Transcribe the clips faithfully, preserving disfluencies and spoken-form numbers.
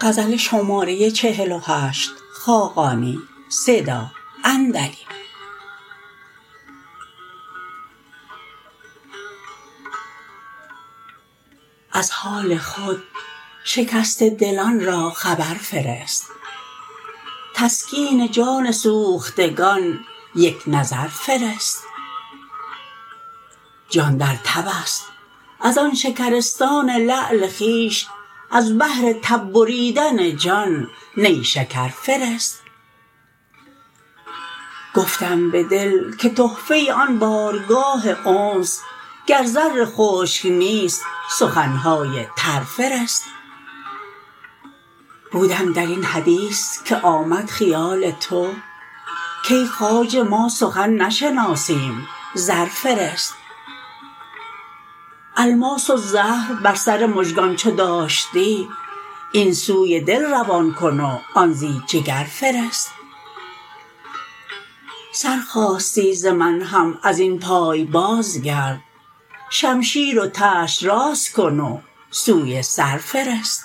غزل شماره چهل و هشت خاقانی صدا اندلی. از حال خود شکسته دلان را خبر فرست، تسکین جان سوختگان یک نظر فرست. جان در تب است از آن شکرستان لعل خویش، از بهر تب بریدن جان نیشکر فرست. گفتم به دل که تحفه آن بارگاه انس، گر زر خشک نیست سخن های تر فرست. بودم در این حدیث که آمد خیال تو، کای خواجه ما سخن نشناسیم زر فرست. الماس و زهر بر سر مژگان چو داشتی، این سوی دل روان کن و آن زی جگر فرست. سر خواستی ز من هم از این پای بازگرد، شمشیر و طشت راست کن و سوی سر فرست.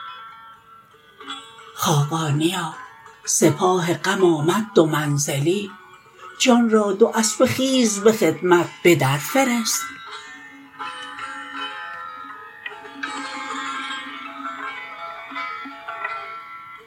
خاقانیا سپاه غم آمد دو منزلی، جان را دو اسبه خیز به خدمت به در فرست.